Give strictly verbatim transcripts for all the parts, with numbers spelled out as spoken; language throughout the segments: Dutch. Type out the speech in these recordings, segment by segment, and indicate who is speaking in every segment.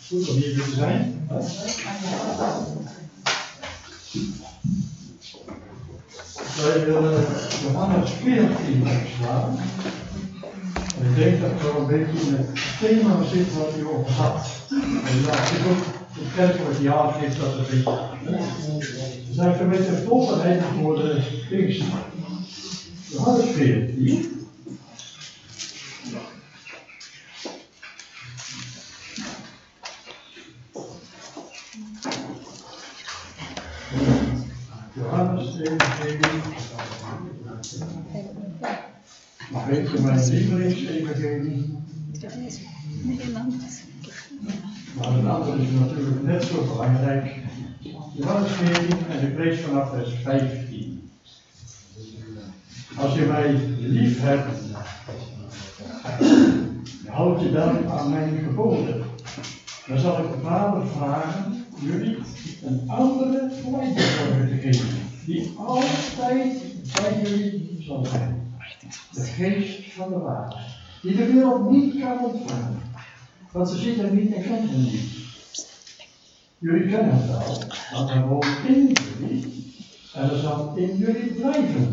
Speaker 1: Goed om hier te zijn. Wij willen Johannes veertien opslaan. En ik denk dat het wel een beetje in het thema zit wat u over had. En ja, het is ook het kerkelijk jaar geeft dat een beetje aan. We zijn een beetje voorbereid voor de Pinkster. Johannes veertien. Johannes evangelie. Mag weet je mijn lievelingsevangelie? Maar een ander is natuurlijk net zo belangrijk. Johannes veertien en ik lees vanaf vers vijftien. Als je mij lief hebt, houd je dan aan mijn geboden. Dan zal ik de Vader vragen jullie een andere leidingvorm te geven, die altijd bij jullie zal zijn. De geest van de waarheid, die de wereld niet kan ontvangen, want ze ziet hem niet en kent hem niet. Jullie kennen het wel, want hij woont in jullie en hij zal in jullie blijven.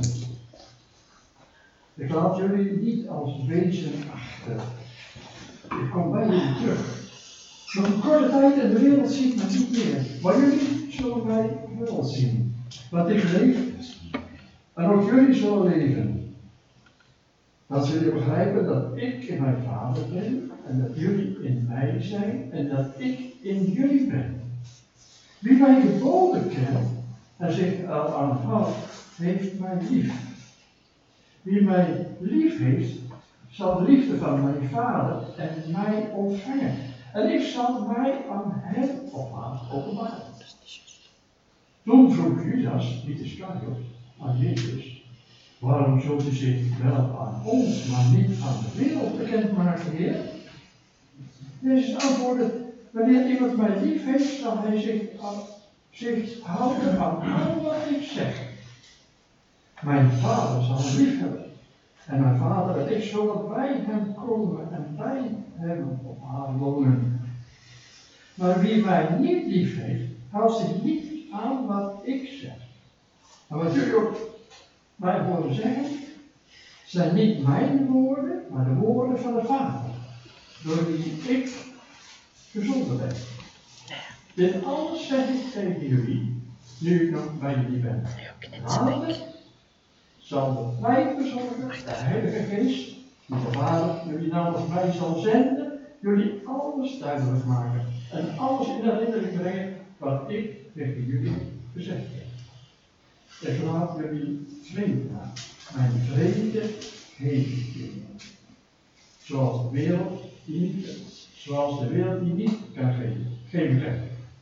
Speaker 1: Ik laat jullie niet als wezen achter. Ik kom bij jullie terug. Nog een korte tijd en de wereld ziet me niet meer, maar jullie zullen mij wel zien. Want ik leef en ook jullie zullen leven. Dan zullen jullie begrijpen dat ik in mijn Vader ben en dat jullie in mij zijn en dat ik in jullie ben. Wie mijn geboden kent en zich al aanhoudt, heeft mij lief. Wie mij lief heeft, zal de liefde van mijn Vader en mij ontvangen. En ik zal mij aan hem of haar openbaren. Toen vroeg Judas, niet Iscariot, aan Jezus: waarom zult u zich wel aan ons, maar niet aan de wereld bekendmaken, Heer? Jezus antwoordde: wanneer iemand mij lief heeft, zal hij zich, aan, zich houden aan al wat ik zeg. Mijn Vader zal hem lief hebben. En mijn Vader en ik zullen bij hem komen en bij hem of haar wonen. Maar wie mij niet lief heeft, houdt zich niet aan wat ik zeg. En wat jullie ook mij horen zeggen, zijn niet mijn woorden, maar de woorden van de Vader, door wie ik gezonden ben. Dit alles zeg ik tegen jullie, nu ik nog bij jullie ben. Later zal de tijd bezorgen, de Heilige Geest, die de Vader jullie namens mij zal zenden, jullie alles duidelijk maken en alles in herinnering brengen wat ik tegen jullie gezegd heb. Ik laat jullie vrede na. Mijn vrede geef ik jullie. Zoals de wereld die niet kent. Zoals de wereld die niet kan geven. Geen recht.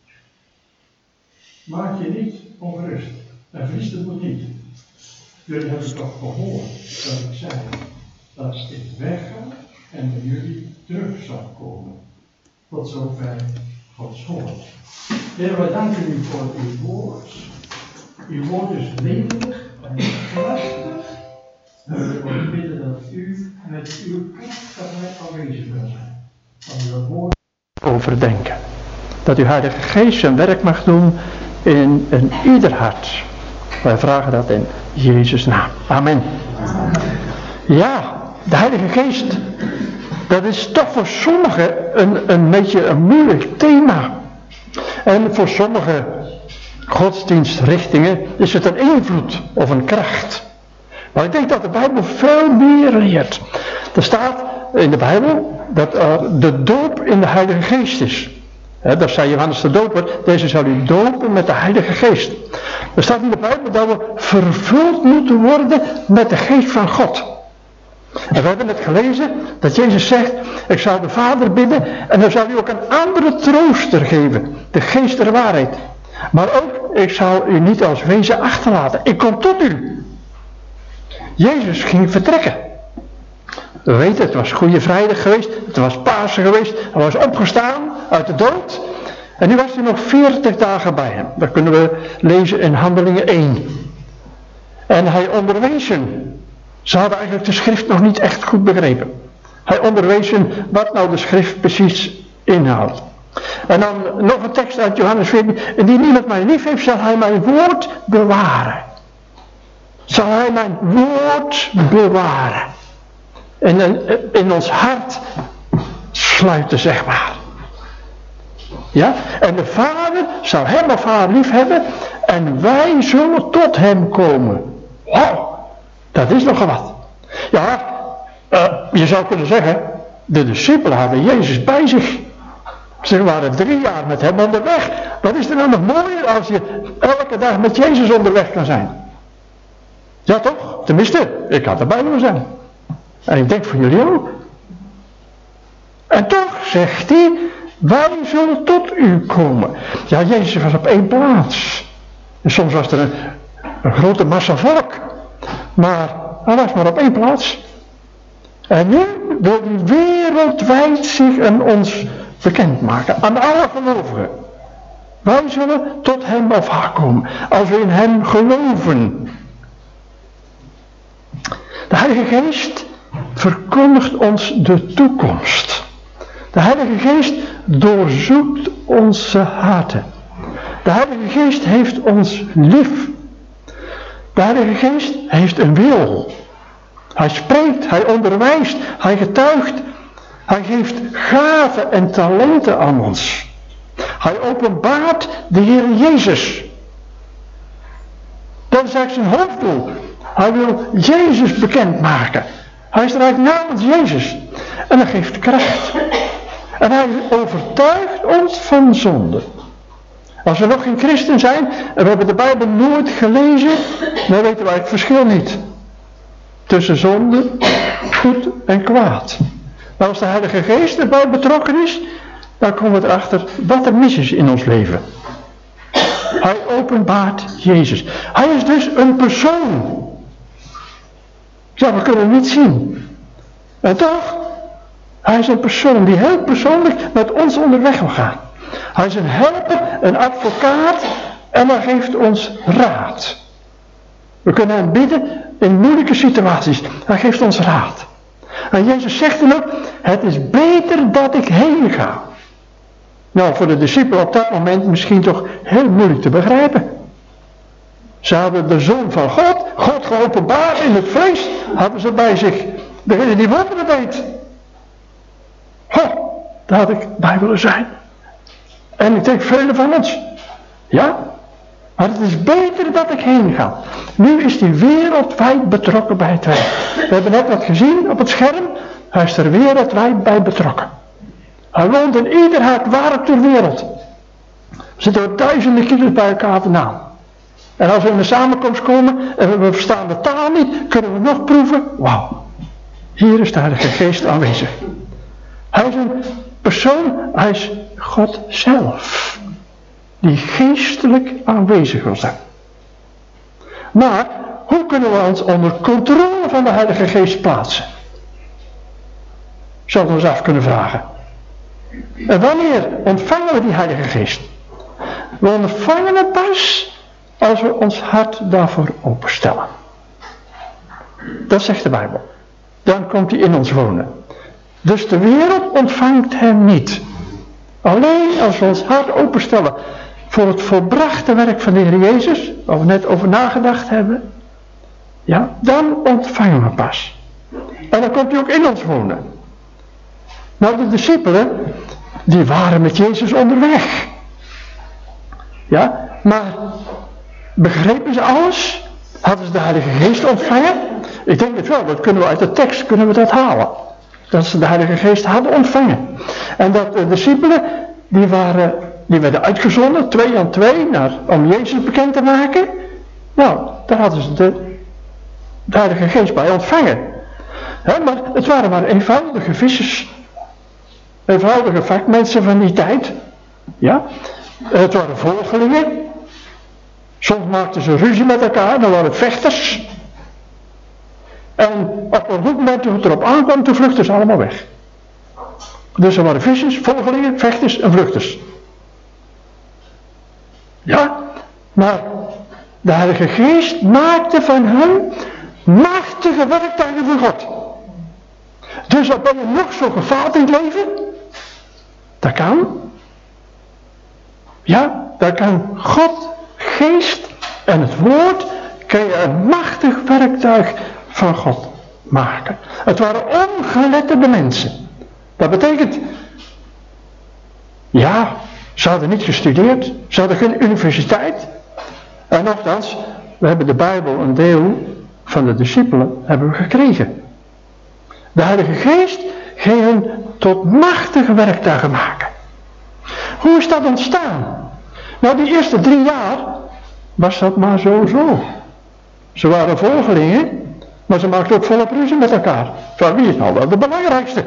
Speaker 1: Maak je niet ongerust. En verlies het moet niet. Jullie hebben toch gehoord dat ik zei dat ik wegga en bij jullie terug zal komen. Tot zover Gods woord. Heer, wij danken u voor uw woord. Uw woord is levendig en krachtig. En we willen bidden dat u met uw kracht daarbij aanwezig wil zijn. Dat u dat woord overdenken. Dat uw Heilige Geest zijn werk mag doen in, in ieder hart. Wij vragen dat in Jezus' naam. Amen. Ja, de Heilige Geest. Dat is toch voor sommigen een, een beetje een moeilijk thema. En voor sommige godsdienstrichtingen is het een invloed of een kracht. Maar ik denk dat de Bijbel veel meer leert. Er staat in de Bijbel dat er de doop in de Heilige Geest is. He, dat zei Johannes de Doper, deze zal u dopen met de Heilige Geest. Er staat in de Bijbel dat we vervuld moeten worden met de Geest van God. En we hebben net gelezen dat Jezus zegt: ik zal de Vader bidden en dan zal u ook een andere trooster geven, de Geest der waarheid. Maar ook, ik zal u niet als wezen achterlaten, ik kom tot u. Jezus ging vertrekken. We weten, het was Goede Vrijdag geweest, het was Pasen geweest, hij was opgestaan uit de dood. En nu was hij nog veertig dagen bij hem. Dat kunnen we lezen in Handelingen één. En hij onderwees hen. Ze hadden eigenlijk de schrift nog niet echt goed begrepen. Hij onderwees hen wat nou de schrift precies inhoudt.
Speaker 2: En dan nog een tekst uit Johannes veertien. Indien iemand mij lief heeft, zal hij mijn woord bewaren. Zal hij mijn woord bewaren. En in ons hart sluiten, zeg maar. Ja? En de Vader zal hem of haar lief hebben. En wij zullen tot hem komen. Wauw, dat is nogal wat. Ja, uh, je zou kunnen zeggen, de discipelen hadden Jezus bij zich. Ze waren drie jaar met hem onderweg. Wat is er nou nog mooier als je elke dag met Jezus onderweg kan zijn? Ja toch? Tenminste, ik had erbij willen zijn. En ik denk voor jullie ook. En toch zegt hij, wij zullen tot u komen. Ja, Jezus was op één plaats. En soms was er een, een grote massa volk. Maar hij was maar op één plaats. En nu wil hij wereldwijd zich aan ons bekendmaken. Aan alle gelovigen. Wij zullen tot hem of haar komen. Als we in hem geloven. De Heilige Geest verkondigt ons de toekomst. De Heilige Geest doorzoekt onze harten. De Heilige Geest heeft ons lief. De Heilige Geest heeft een wil. Hij spreekt, hij onderwijst, hij getuigt. Hij geeft gaven en talenten aan ons. Hij openbaart de Heer Jezus. Dat is eigenlijk zijn hoofddoel. Hij wil Jezus bekendmaken. Hij strijdt namens Jezus. En dat geeft kracht. En hij overtuigt ons van zonde. Als we nog geen christen zijn en we hebben de Bijbel nooit gelezen, dan weten wij het verschil niet. Tussen zonde, goed en kwaad. Maar als de Heilige Geest erbij betrokken is, dan komen we erachter wat er mis is in ons leven. Hij openbaart Jezus. Hij is dus een persoon. Ja, we kunnen hem niet zien. En toch, hij is een persoon die heel persoonlijk met ons onderweg wil gaan. Hij is een helper, een advocaat en hij geeft ons raad. We kunnen hem bidden in moeilijke situaties. Hij geeft ons raad. En Jezus zegt dan ook, het is beter dat ik heen ga. Nou, voor de discipelen op dat moment misschien toch heel moeilijk te begrijpen. Ze hadden de Zoon van God, God geopenbaard in het vlees, hadden ze bij zich. Degene die wonderen deed. Ho, daar had ik bij willen zijn. En ik denk velen van ons. Ja, maar het is beter dat ik heen ga. Nu is hij wereldwijd betrokken bij het werk. We hebben net wat gezien op het scherm. Hij is er wereldwijd bij betrokken. Hij woont in ieder hart waar ook ter wereld. We zitten er duizenden kilo's bij elkaar vandaan. En als we in de samenkomst komen en we verstaan de taal niet, kunnen we nog proeven. Wauw, hier is de Heilige Geest aanwezig. Hij is een persoon, hij is God zelf. Die geestelijk aanwezig wil zijn. Maar, hoe kunnen we ons onder controle van de Heilige Geest plaatsen? Zouden we ons af kunnen vragen. En wanneer ontvangen we die Heilige Geest? We ontvangen het pas als we ons hart daarvoor openstellen. Dat zegt de Bijbel. Dan komt hij in ons wonen. Dus de wereld ontvangt hem niet. Alleen als we ons hart openstellen voor het volbrachte werk van de Heer Jezus, waar we net over nagedacht hebben, ja, dan ontvangen we pas. En dan komt hij ook in ons wonen. Nou, de discipelen, die waren met Jezus onderweg. Ja, maar begrepen ze alles? Hadden ze de Heilige Geest ontvangen? Ik denk het wel, dat kunnen we uit de tekst kunnen we dat halen. Dat ze de Heilige Geest hadden ontvangen. En dat de discipelen, die, waren, die werden uitgezonden, twee aan twee, naar, om Jezus bekend te maken. Nou, daar hadden ze de, de Heilige Geest bij ontvangen. He, maar het waren maar eenvoudige vissers. Eenvoudige vakmensen van die tijd. Ja. Het waren volgelingen. Soms maakten ze ruzie met elkaar, dan waren het vechters. En op een goed moment toen het erop aankwam, toen vluchtten ze allemaal weg. Dus er waren vissers, volgelingen, vechters en vluchters. Ja, maar de Heilige Geest maakte van hen machtige werktuigen voor God. Dus al ben je nog zo gefaald in het leven, dat kan. Ja, daar kan God, geest en het woord, kan je een machtig werktuig van God maken. Het waren ongeletterde mensen. Dat betekent, ja, ze hadden niet gestudeerd, ze hadden geen universiteit. En nochtans, we hebben de Bijbel, een deel van de discipelen, hebben we gekregen. De Heilige Geest ging hen tot machtige werktuigen maken. Hoe is dat ontstaan? Nou, die eerste drie jaar was dat maar zo zo. Ze waren volgelingen, maar ze maakten ook volop ruzie met elkaar. Van wie is nou wel de belangrijkste?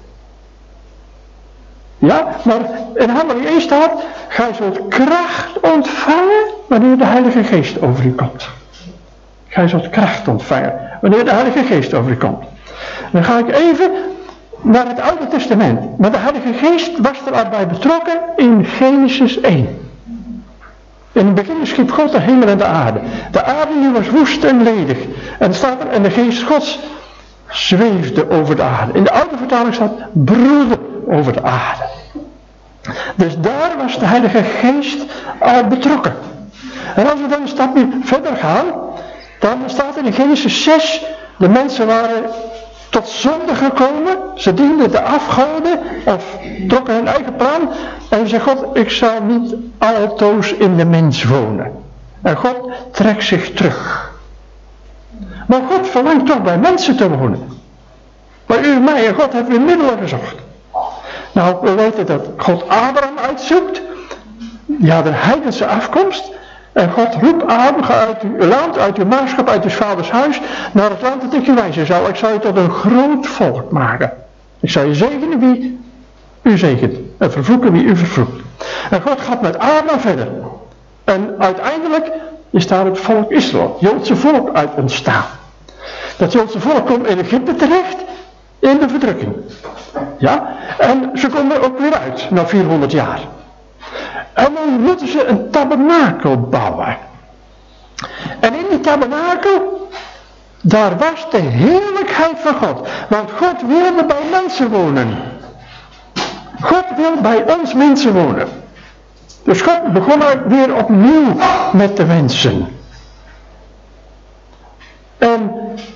Speaker 2: Ja, maar in Handelingen één staat, gij zult kracht ontvangen wanneer de Heilige Geest over u komt. Gij zult kracht ontvangen wanneer de Heilige Geest over u komt. Dan ga ik even naar het Oude Testament. Maar de Heilige Geest was er al bij betrokken in Genesis één. In het begin schiep God de hemel en de aarde. De aarde nu was woest en ledig. En staat er, en de geest Gods zweefde over de aarde. In de oude vertaling staat broedde over de aarde. Dus daar was de Heilige Geest al betrokken. En als we dan een stapje verder gaan, dan staat er in Genesis zes, de mensen waren tot zonde gekomen, ze dienden de afgoden, of trokken hun eigen plan, en zei God, ik zal niet altoos in de mens wonen. En God trekt zich terug. Maar God verlangt toch bij mensen te wonen. Bij u en mij, en God heeft weer middelen gezocht. Nou, we weten dat God Abraham uitzoekt, die had een heidense afkomst, en God roept Abraham, ga uit uw land, uit uw maagschap, uit uw vaders huis, naar het land dat ik je wijzen zal. Ik zal je tot een groot volk maken. Ik zal je zegenen wie u zegent, en vervloeken wie u vervloekt. En God gaat met Abraham verder. En uiteindelijk is daar het volk Israël, het Joodse volk uit ontstaan. Dat Joodse volk komt in Egypte terecht, in de verdrukking. Ja, en ze komen er ook weer uit, na vierhonderd jaar. En dan moeten ze een tabernakel bouwen. En in die tabernakel, daar was de heerlijkheid van God. Want God wilde bij mensen wonen. God wil bij ons mensen wonen. Dus God begon weer opnieuw met de mensen. En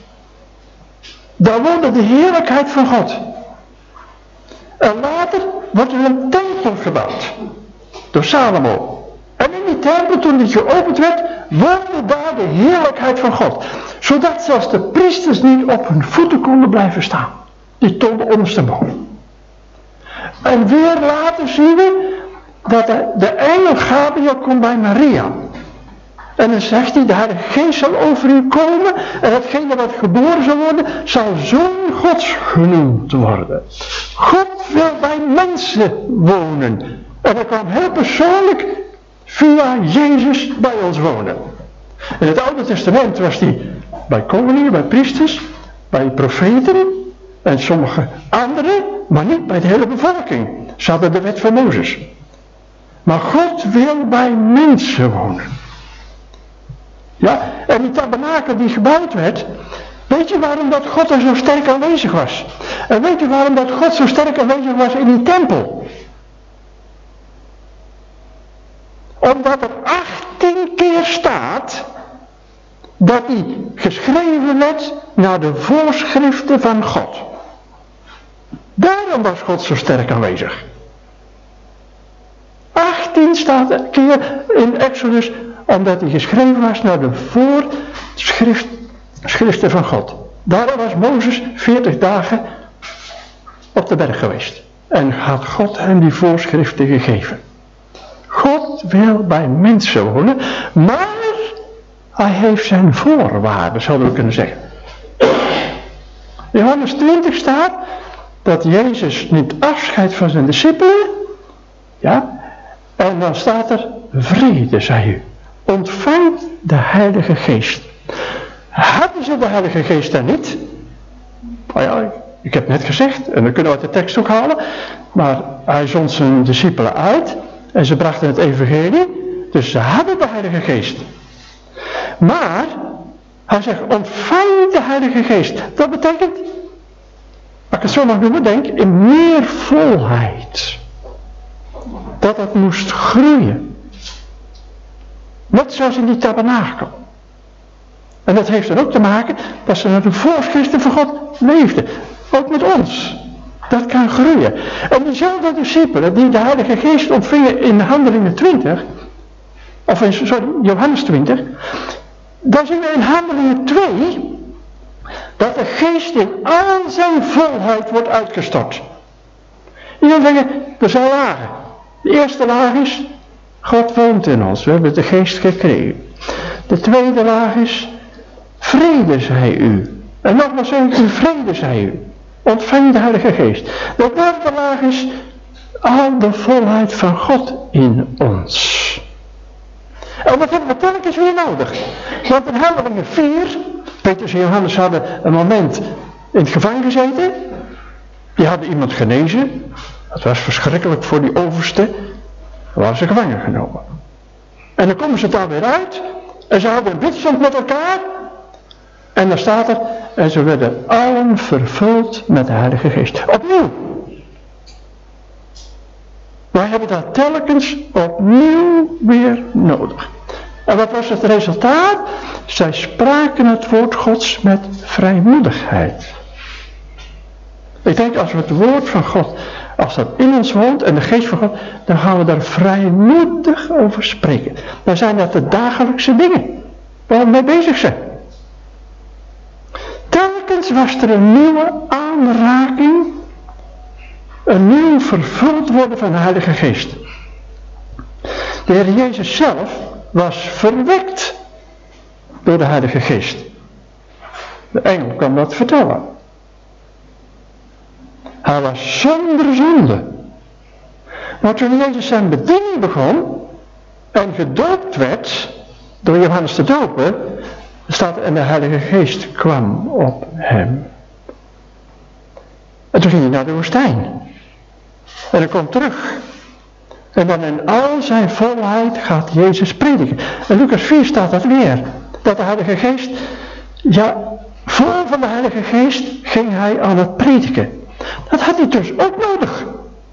Speaker 2: daar woonde de heerlijkheid van God. En later wordt er een tempel gebouwd. Door Salomo. En in die tempel, toen die geopend werd, woonde daar de heerlijkheid van God. Zodat zelfs de priesters niet op hun voeten konden blijven staan. Die stonden ondersteboven. En weer later zien we dat de, de engel Gabriel komt bij Maria. En dan zegt hij, de Heilige Geest zal over u komen. En hetgene wat geboren zal worden, zal zoon Gods genoemd worden. God wil bij mensen wonen. En hij kwam heel persoonlijk via Jezus bij ons wonen. In het Oude Testament was hij bij koningen, bij priesters, bij profeten en sommige anderen, maar niet bij de hele bevolking. Ze hadden de wet van Mozes. Maar God wil bij mensen wonen. Ja, en die tabernakel die gebouwd werd, weet je waarom dat God er zo sterk aanwezig was? En weet je waarom dat God zo sterk aanwezig was in die tempel? Omdat er achttien keer staat dat die geschreven werd naar de voorschriften van God. Daarom was God zo sterk aanwezig. achttien staat er keer in Exodus, omdat hij geschreven was naar de voorschriften van God. Daarom was Mozes veertig dagen op de berg geweest. En had God hem die voorschriften gegeven. God wil bij mensen wonen, maar hij heeft zijn voorwaarden, zouden we kunnen zeggen. In Johannes twintig staat dat Jezus neemt afscheid van zijn discipelen. Ja, en dan staat er, vrede, zei u. Ontvang de Heilige Geest. Hadden ze de Heilige Geest dan niet? Nou ja, ik heb net gezegd, en dan kunnen we uit de tekst ook halen, maar hij zond zijn discipelen uit en ze brachten het evangelie, dus ze hadden de Heilige Geest. Maar, hij zegt, ontvang de Heilige Geest. Dat betekent, als ik het zo mag noemen, denk in meer volheid. Dat het moest groeien. Net zoals in die tabernakel. En dat heeft er ook te maken dat ze naar de voorschriften van God leefden. Ook met ons. Dat kan groeien. En diezelfde discipelen die de Heilige Geest ontvingen in Handelingen twintig, of in sorry, Johannes twintig, dan zien we in Handelingen twee dat de Geest in al zijn volheid wordt uitgestort. Je zou zeggen, er zijn lagen. De eerste laag is, God woont in ons, we hebben de Geest gekregen. De tweede laag is, vrede zij u. En nogmaals zeg ik u, vrede zij u. Ontvang de Heilige Geest. De derde laag is, al de volheid van God in ons. En dat hebben we telkens weer nodig. Want in Handelingen vier, Petrus en Johannes hadden een moment in het gevangen gezeten. Die hadden iemand genezen. Dat was verschrikkelijk voor die overste. Dan waren ze gevangen genomen. En dan komen ze daar weer uit. En ze hadden een bidstond met elkaar. En dan staat er, en ze werden allen vervuld met de Heilige Geest. Opnieuw. Wij hebben dat telkens opnieuw weer nodig. En wat was het resultaat? Zij spraken het woord Gods met vrijmoedigheid. Ik denk als we het woord van God, als dat in ons woont en de geest van God, dan gaan we daar vrijmoedig over spreken. Dan zijn dat de dagelijkse dingen waar we mee bezig zijn. Telkens was er een nieuwe aanraking, een nieuw vervuld worden van de Heilige Geest. De Heer Jezus zelf was verwekt door de Heilige Geest. De engel kan dat vertellen. Hij was zonder zonde. Maar toen Jezus zijn bediening begon en gedoopt werd door Johannes de Doper, staat en de Heilige Geest kwam op hem. En toen ging hij naar de woestijn. En hij komt terug. En dan in al zijn volheid gaat Jezus prediken. In Lucas vier staat dat weer. Dat de Heilige Geest, ja, vol van de Heilige Geest ging hij aan het prediken. Dat had hij dus ook nodig.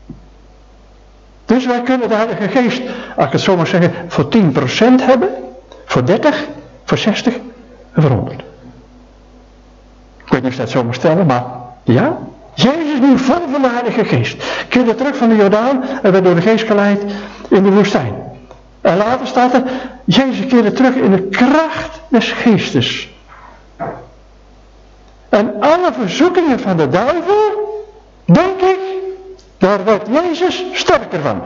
Speaker 2: Dus wij kunnen de Heilige Geest, als ik het zo mag zeggen, voor tien procent hebben. Voor dertig, voor zestig en voor honderd. Ik weet niet of je dat zo mag stellen, maar ja. Jezus nu vol van de Heilige Geest. Keerde terug van de Jordaan en werd door de Geest geleid in de woestijn. En later staat er, Jezus keerde terug in de kracht des Geestes. En alle verzoekingen van de duivel, denk ik, daar werd Jezus sterker van.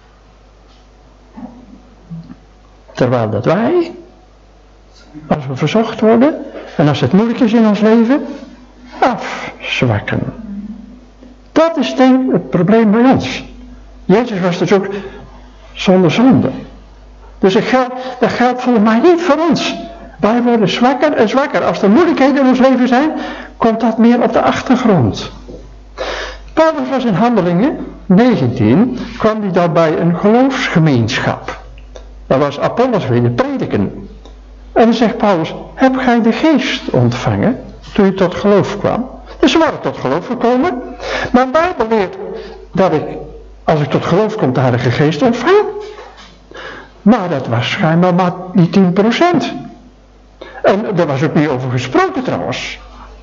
Speaker 2: Terwijl dat wij, als we verzocht worden, en als het moeilijk is in ons leven, afzwakken. Dat is denk ik het probleem bij ons. Jezus was dus ook zonder zonde. Dus dat geldt, dat geldt volgens mij niet voor ons. Wij worden zwakker en zwakker. Als er moeilijkheden in ons leven zijn, komt dat meer op de achtergrond. Paulus was in Handelingen negentien, kwam hij daar bij een geloofsgemeenschap. Dat was Apollos weer de prediken. En dan zegt Paulus, heb gij de geest ontvangen toen je tot geloof kwam? Dus ze waren tot geloof gekomen. Maar de Bijbel leert dat ik, als ik tot geloof kom, de Heilige Geest ontvang. Maar dat was schijnbaar maar die tien procent. En daar was ook niet over gesproken trouwens.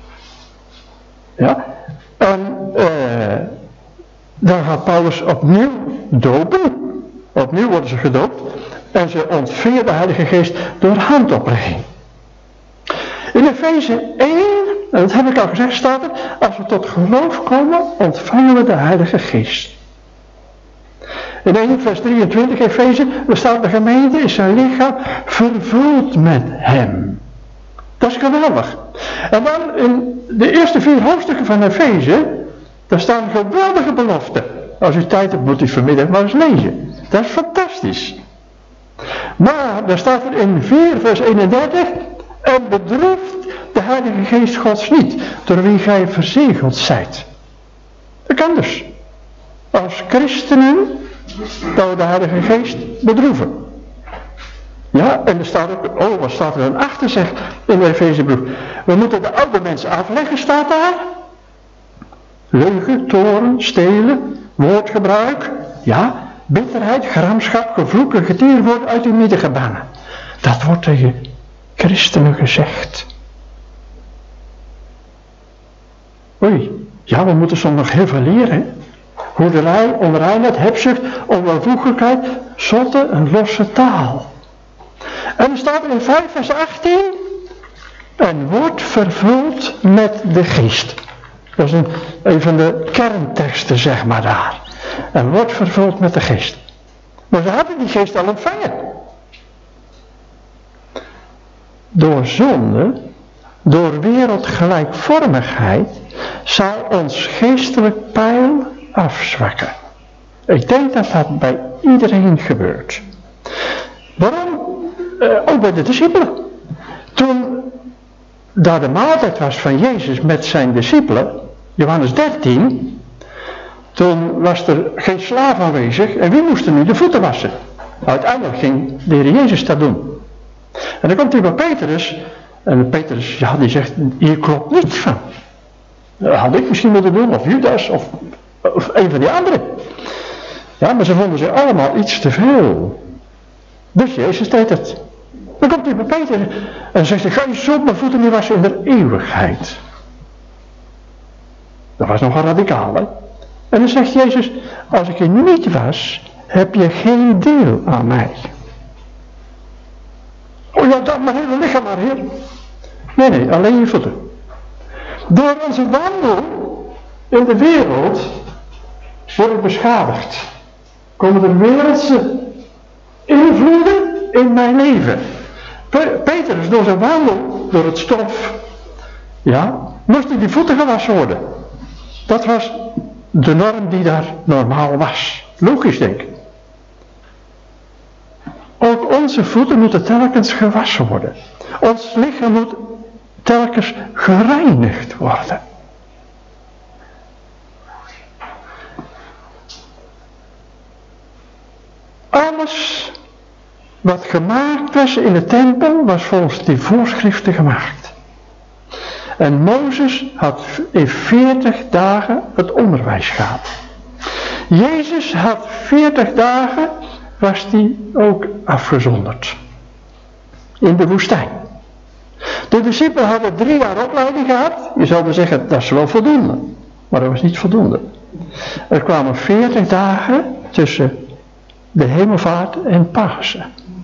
Speaker 2: Ja. En uh, dan gaat Paulus opnieuw dopen. Opnieuw worden ze gedoopt. En ze ontvingen de Heilige Geest door handoplegging. In Efeze één, en dat heb ik al gezegd, staat er, als we tot geloof komen, ontvangen we de Heilige Geest. In één vers drieëntwintig Efeze, er staat de gemeente is zijn lichaam vervuld met hem. Dat is geweldig. En dan in de eerste vier hoofdstukken van Efeze, daar staan geweldige beloften. Als u tijd hebt, moet u vanmiddag maar eens lezen. Dat is fantastisch. Maar daar staat er in vier vers eenendertig, en bedroeft de Heilige Geest Gods niet, door wie gij verzegeld zijt. Dat kan dus. Als christenen, dat we de Heilige Geest bedroeven. Ja, en er staat ook, oh wat staat er dan achter, zegt in de Efezebrief. We moeten de oude mensen afleggen, staat daar. Leugen, toorn, stelen, woordgebruik. Ja, bitterheid, gramschap, gevloek en getier wordt uit uw midden gebannen. Dat wordt tegen christenen gezegd. Oei, ja, we moeten soms nog heel veel leren. Hoederij, onreinheid, hebzucht, onwelvoegelijkheid, zotte en losse taal. En er staat in vijf vers achttien, en wordt vervuld met de geest. Dat is een, een van de kernteksten, zeg maar daar. En wordt vervuld met de geest. Maar ze hadden die geest al ontvangen. Door zonde, door wereldgelijkvormigheid, zal ons geestelijk peil afzwakken. Ik denk dat dat bij iedereen gebeurt. Waarom? Uh, ook bij de discipelen. Toen daar de maaltijd was van Jezus met zijn discipelen, Johannes dertien, toen was er geen slaaf aanwezig en wie moest er nu de voeten wassen? Uiteindelijk ging de Heer Jezus dat doen. En dan komt hij bij Petrus, en Petrus, ja, die zegt, hier klopt niets van. Dat had ik misschien moeten doen, of Judas, of, of een van die anderen. Ja, maar ze vonden zich allemaal iets te veel. Dus Jezus deed het. Dan komt hij bij Peter en zegt hij, ga je zo op mijn voeten niet wassen in de eeuwigheid. Dat was nogal radicaal, hè. En dan zegt Jezus, als ik je niet was, heb je geen deel aan mij. Oh ja, dat mijn hele lichaam maar, Heer. Nee, nee, alleen je voeten. Door onze wandel in de wereld word ik beschadigd. Komen er wereldse invloeden in mijn leven. Petrus, door zijn wandel, door het stof, ja, moest hij die voeten gewassen worden. Dat was de norm die daar normaal was. Logisch, denk ik. Ook onze voeten moeten telkens gewassen worden. Ons lichaam moet telkens gereinigd worden. Alles wat gemaakt was in de tempel was volgens die voorschriften gemaakt. En Mozes had in veertig dagen het onderwijs gehad. Jezus had veertig dagen, was die ook afgezonderd. In de woestijn. De discipelen hadden drie jaar opleiding gehad. Je zou zeggen, dat is wel voldoende. Maar dat was niet voldoende. Er kwamen veertig dagen tussen de hemelvaart en Pasen.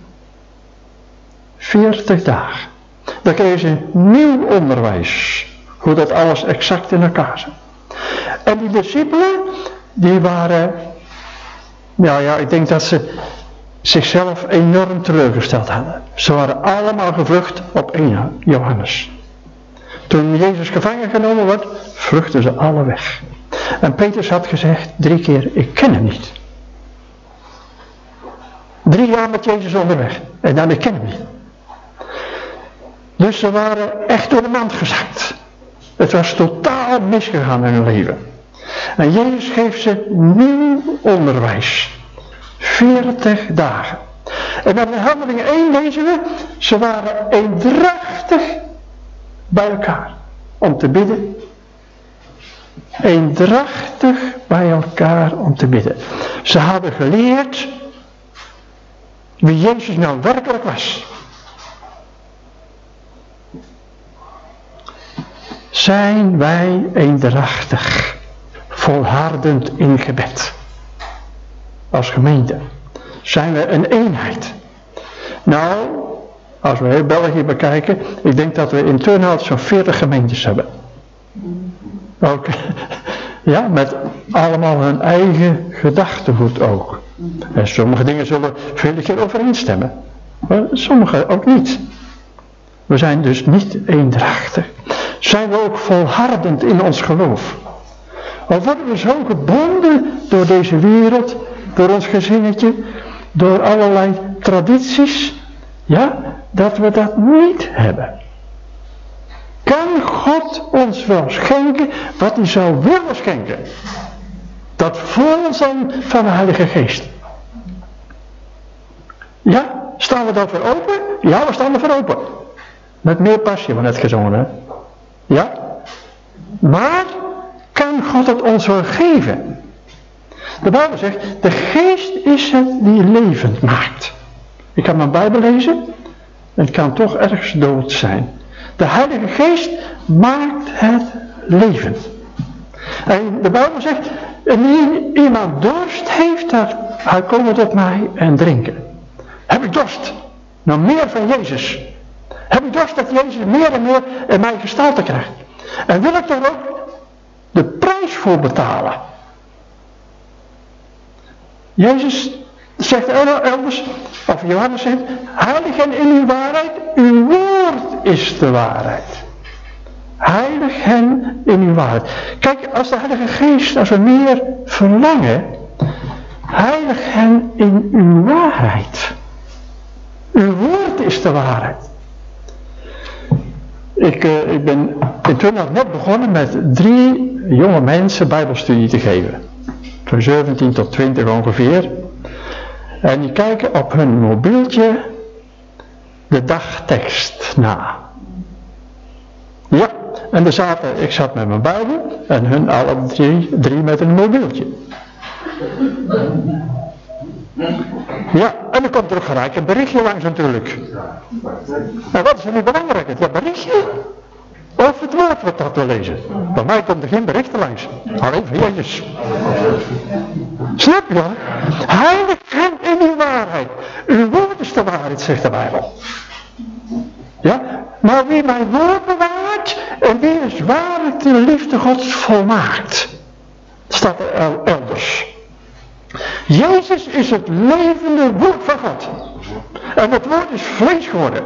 Speaker 2: veertig dagen. Dan kregen ze nieuw onderwijs. Hoe dat alles exact in elkaar zat. En die discipelen, die waren, nou ja, ik denk dat ze zichzelf enorm teleurgesteld hadden. Ze waren allemaal gevlucht op één Johannes. Toen Jezus gevangen genomen werd, vluchtten ze alle weg. En Petrus had gezegd drie keer, ik ken hem niet. Drie jaar met Jezus onderweg. En dan, ik ken hem niet. Dus ze waren echt door de mand gezakt. Het was totaal misgegaan in hun leven. En Jezus geeft ze nieuw onderwijs. veertig dagen. En dan in Handelingen één lezen we, ze waren eendrachtig bij elkaar om te bidden. Eendrachtig bij elkaar om te bidden. Ze hadden geleerd wie Jezus nou werkelijk was. Zijn wij eendrachtig, volhardend in gebed. Als gemeente. Zijn we een eenheid. Nou, als we heel België bekijken, ik denk dat we in Turnhout zo'n veertig gemeentes hebben. Ook, ja, met allemaal hun eigen gedachtegoed ook. En sommige dingen zullen vele keer overeenstemmen. Maar sommige ook niet. We zijn dus niet eendrachtig. Zijn we ook volhardend in ons geloof. Al worden we zo gebonden door deze wereld, door ons gezinnetje, door allerlei tradities, ja, dat we dat niet hebben. Kan God ons wel schenken wat hij zou willen schenken? Dat vol zijn van de Heilige Geest. Ja, staan we daarvoor open? Ja, we staan ervoor open. Met meer passie, we net gezongen, hè? Ja? Maar kan God het ons wel geven? De Bijbel zegt, de geest is het die levend maakt. Ik kan mijn Bijbel lezen en het kan toch ergens dood zijn. De Heilige Geest maakt het levend. En de Bijbel zegt, indien iemand dorst heeft, dan hij komt tot mij en drinken. Heb ik dorst? Nou, meer van Jezus. Heb ik dorst dat Jezus meer en meer in mijn gestalte krijgt. En wil ik daar ook de prijs voor betalen. Jezus zegt elders, of Johannes zegt, heilig hen in uw waarheid, uw woord is de waarheid. Heilig hen in uw waarheid. Kijk, als de Heilige Geest, als we meer verlangen, heilig hen in uw waarheid. Uw woord is de waarheid. Ik, uh, ik ben in Turnhout net begonnen met drie jonge mensen bijbelstudie te geven. Van zeventien tot twintig ongeveer. En die kijken op hun mobieltje de dagtekst na. Ja, en er zaten, ik zat met mijn Bijbel en hun alle drie, drie met een mobieltje. Ja, en dan komt er ook gelijk een berichtje langs natuurlijk. En wat is er nu belangrijk? Dat berichtje? Of het woord wat dat te lezen? Bij mij komt er geen berichten langs. Alleen van Jezus. Snap je? Heilig hen in uw waarheid. Uw woord is de waarheid, zegt de Bijbel. Ja, maar wie mijn woord bewaart en wie is waarlijk de liefde Gods volmaakt. Staat er elders. Jezus is het levende woord van God. En dat woord is vlees geworden.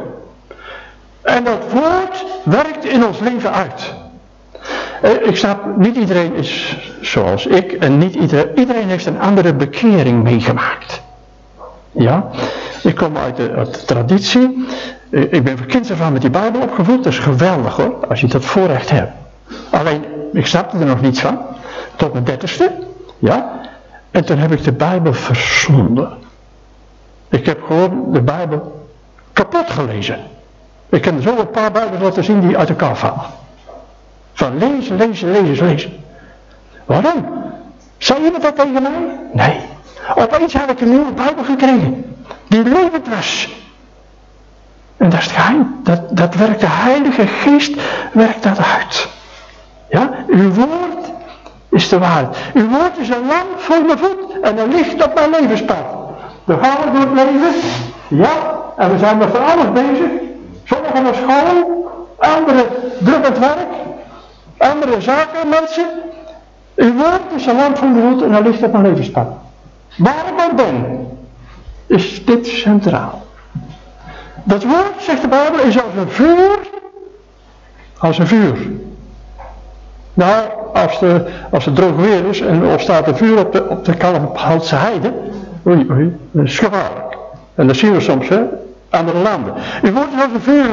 Speaker 2: En dat woord werkt in ons leven uit. Ik snap, niet iedereen is zoals ik en niet iedereen, iedereen heeft een andere bekering meegemaakt. Ja, ik kom uit de, uit de traditie. Ik ben van kinds af aan met die Bijbel opgevoed. Dat is geweldig hoor, als je dat voorrecht hebt. Alleen, ik snapte er nog niets van. Tot mijn dertigste. Ja. En toen heb ik de Bijbel verslonden. Ik heb gewoon de Bijbel kapot gelezen. Ik kan er zo een paar Bijbels laten zien die uit elkaar vallen. Van lezen, lezen, lezen, lezen. Waarom? Zei iemand dat tegen mij? Nee. Opeens heb ik een nieuwe Bijbel gekregen. Die levend was. En dat is het geheim. Dat, dat werkt de Heilige Geest, werkt dat uit. Ja, uw woord is de waarheid. Uw woord is een lamp voor mijn voet en een licht op mijn levenspad. We gaan we door het leven. Ja, en we zijn met van alles bezig. Sommigen naar school, anderen druk aan het werk, andere zaken, mensen. Uw woord is een lamp voor mijn voet en een licht op mijn levenspad. Waar ik ook ben, is dit centraal. Dat woord, zegt de Bijbel, is als een vuur. Als een vuur. Nou, als, de, als het droog weer is en er staat een vuur op de, op de Kalmhoutse heide. Oei, oei, dat is gevaarlijk. En dat zien we soms, hè, andere landen. Uw woord is als een vuur.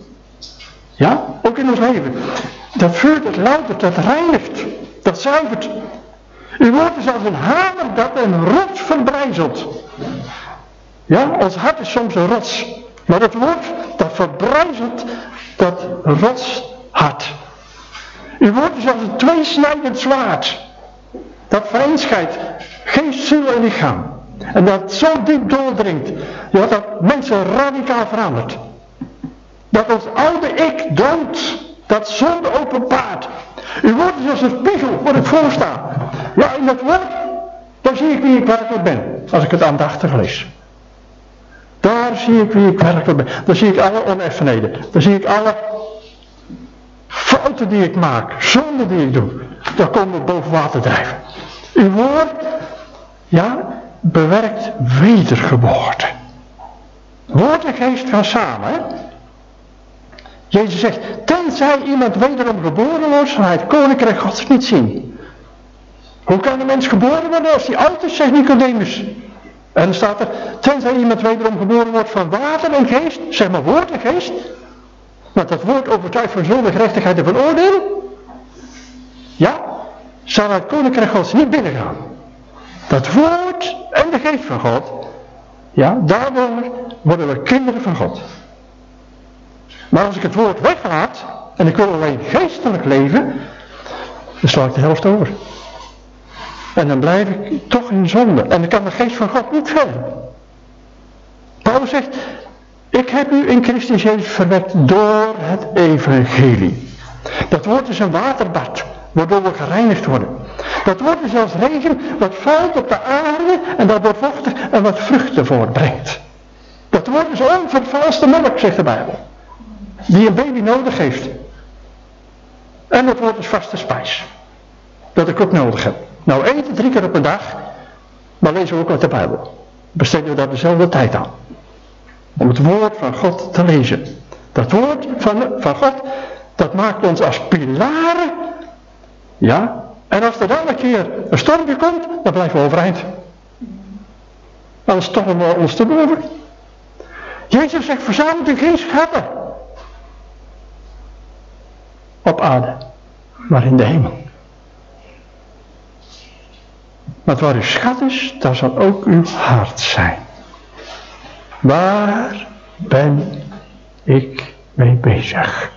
Speaker 2: Ja, ook in ons leven. Dat vuur, dat loutert, dat reinigt, dat zuivert. Uw woord is als een hamer dat een rots verbrijzelt. Ja, ons hart is soms een rots. Maar het woord, dat verbrijzelt dat rotshart. Uw woord is als een tweesnijdend zwaard. Dat vereenscheidt geest, ziel en lichaam. En dat zo diep doordringt. Ja, dat mensen radicaal verandert. Dat ons oude ik doodt. Dat zonde openbaart. Uw woord is als een spiegel waar ik voor sta. Ja, in dat woord, dan zie ik wie ik werkelijk ben. Als ik het aandachtig lees. Daar zie ik wie ik werkelijk ben. Dan zie ik alle oneffenheden. Dan zie ik alle fouten die ik maak. Zonden die ik doe. Dan komen we boven water drijven. Uw woord, ja, bewerkt wedergeboorte. Woord en geest gaan samen. Hè? Jezus zegt, tenzij iemand wederom geboren wordt, zal hij het koninkrijk Gods niet zien. Hoe kan een mens geboren worden als hij oud is, zegt Nicodemus. En dan staat er, tenzij iemand wederom geboren wordt van water en geest, zeg maar woord en geest. Want dat woord overtuigt van zonde, gerechtigheid en van oordeel. Ja, zal het koninkrijk Gods niet binnengaan. Dat woord en de geest van God, ja, daardoor worden we kinderen van God. Maar als ik het woord weglaat en ik wil alleen geestelijk leven, dan sla ik de helft over. En dan blijf ik toch in zonde. En dan kan de geest van God niet verder. Paulus zegt, ik heb u in Christus Jezus verwekt door het evangelie. Dat woord is een waterbad, waardoor we gereinigd worden. Dat woord is als regen wat valt op de aarde en dat wordt vochtig en wat vruchten voortbrengt. Dat woord is onvervalste melk, zegt de Bijbel. Die een baby nodig heeft. En dat woord is vaste spijs. Dat ik ook nodig heb. Nou, eten drie keer op een dag, maar lezen we ook uit de Bijbel. Besteden we daar dezelfde tijd aan. Om het woord van God te lezen. Dat woord van, van God, dat maakt ons als pilaren. Ja, en als er dan een keer een stormpje komt, dan blijven we overeind. Anders stormen we ons te boven. Jezus zegt, verzamelt u geen schatten. Op aarde, maar in de hemel. Want waar uw schat is, daar zal ook uw hart zijn. Waar ben ik mee bezig?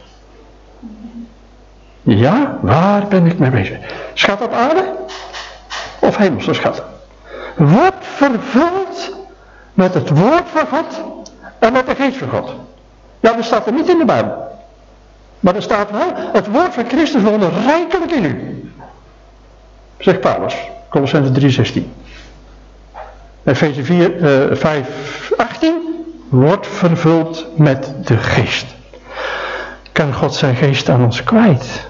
Speaker 2: Ja, waar ben ik mee bezig? Schat op aarde? Of hemelse schat? Wordt vervuld met het woord van God en met de geest van God. Ja, dat staat er niet in de Bijbel. Maar er staat wel, het woord van Christus woont rijkelijk in u. Zegt Paulus, Kolossenzen drie zestien. Efeze vier, uh, vijf achttien. Wordt vervuld met de geest. Kan God zijn geest aan ons kwijt?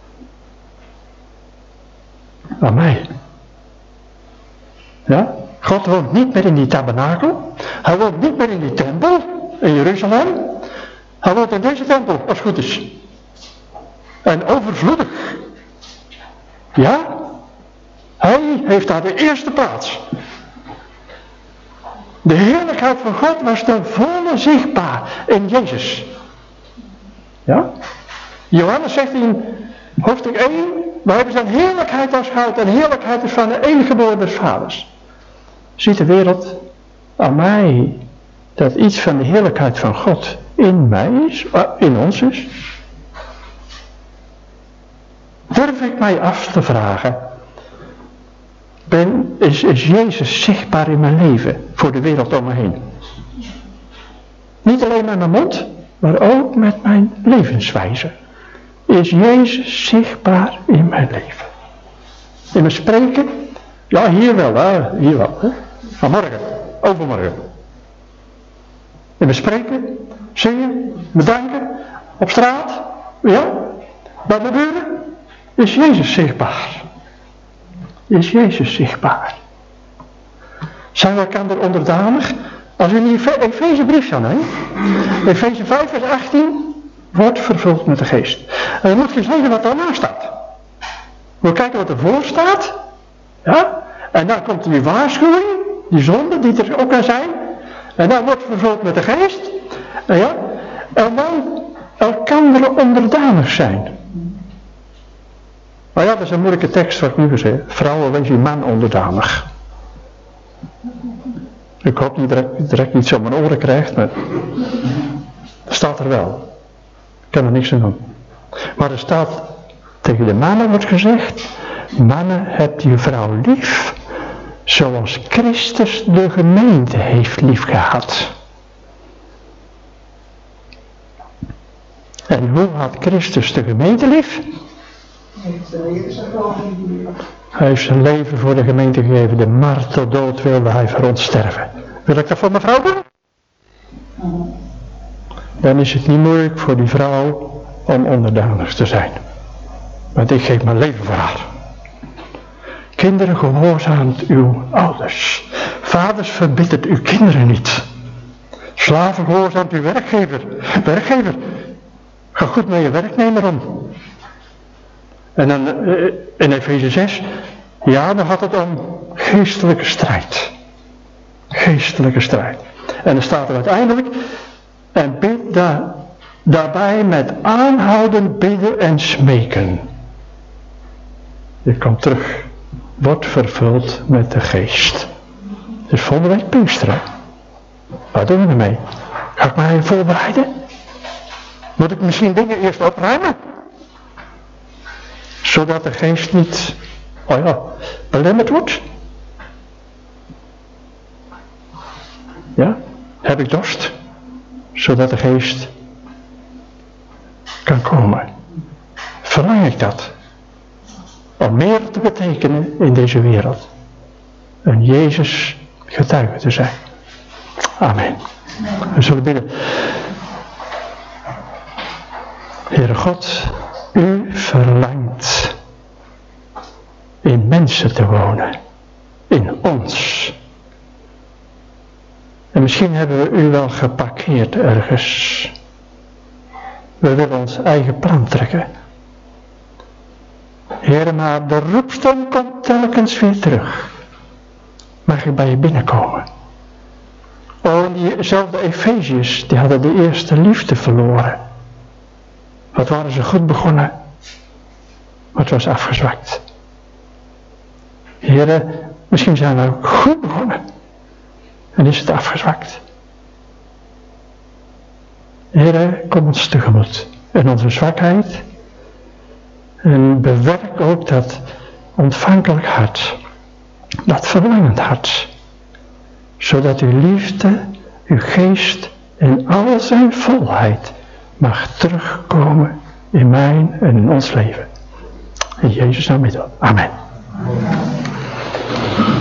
Speaker 2: Aan mij. Ja? God woont niet meer in die tabernakel. Hij woont niet meer in die tempel in Jeruzalem. Hij woont in deze tempel, als het goed is. En overvloedig. Ja? Hij heeft daar de eerste plaats. De heerlijkheid van God was ten volle zichtbaar in Jezus. Ja? Johannes zegt in hoofdstuk één, we hebben zijn heerlijkheid aanschouwd en heerlijkheid is van de enige geboren des vaders. Ziet de wereld aan mij dat iets van de heerlijkheid van God in mij is, in ons is? Durf ik mij af te vragen, ben, is, is Jezus zichtbaar in mijn leven voor de wereld om me heen? Niet alleen met mijn mond, maar ook met mijn levenswijze. Is Jezus zichtbaar in mijn leven? In mijn spreken? Ja, hier wel, hè? Hier wel. Hè? Vanmorgen, overmorgen. In mijn spreken, zingen, bedanken, op straat, ja, bij de buren, is Jezus zichtbaar. Is Jezus zichtbaar. Zijn we elkaar onderdanig? Als we in die Efezebrief gaan, hè? Efeze vijf vers achttien, wordt vervuld met de geest. En je moet eens lezen wat daarna staat. We kijken wat ervoor staat. Ja? En dan komt die waarschuwing, die zonde die er ook kan zijn. En dan wordt vervuld met de geest. En, ja? En dan elkander onderdanig zijn. Maar ja, dat is een moeilijke tekst wat ik nu gezegd. Vrouwen, wees je man onderdanig. Ik hoop niet dat ik direct iets op mijn oren krijg, maar dat staat er wel. Ik kan er niks aan doen. Maar er staat, tegen de mannen wordt gezegd, mannen, hebt je vrouw lief, zoals Christus de gemeente heeft lief gehad. En hoe had Christus de gemeente lief? Hij heeft zijn leven voor de gemeente gegeven. De marteldood wilde hij voor ons sterven. Wil ik dat voor mijn vrouw doen? Dan is het niet moeilijk voor die vrouw om onderdanig te zijn. Want ik geef mijn leven voor haar. Kinderen, gehoorzaamt uw ouders. Vaders, verbittert uw kinderen niet. Slaven, gehoorzaamt uw werkgever. Werkgever, ga goed met je werknemer om. En dan in Efeze zes, ja, dan gaat het om geestelijke strijd. Geestelijke strijd. En dan staat er uiteindelijk, en bid daar, daarbij met aanhoudend bidden en smeken. Je komt terug, wordt vervuld met de geest. Dus volgende week Pinksteren. Waar doen we ermee? Ga ik mij voorbereiden? Moet ik misschien dingen eerst opruimen? Zodat de geest niet oh ja, belemmerd wordt. Ja, heb ik dorst, zodat de geest kan komen. Verlang ik dat, om meer te betekenen in deze wereld. Een Jezus getuige te zijn. Amen. We zullen bidden. Heere God, u verlangt in mensen te wonen. In ons. En misschien hebben we u wel geparkeerd ergens. We willen ons eigen plan trekken. Heere, maar de roepstem komt telkens weer terug. Mag ik bij je binnenkomen? Oh, diezelfde Efeziërs, die hadden de eerste liefde verloren. Wat waren ze goed begonnen, maar het was afgezwakt. Heere, misschien zijn we ook goed begonnen en is het afgezwakt. Heere, kom ons tegemoet in onze zwakheid en bewerk ook dat ontvankelijk hart, dat verlangend hart, zodat uw liefde, uw geest in al zijn volheid mag terugkomen in mijn en in ons leven. In Jezus' naam bidden we. Amen.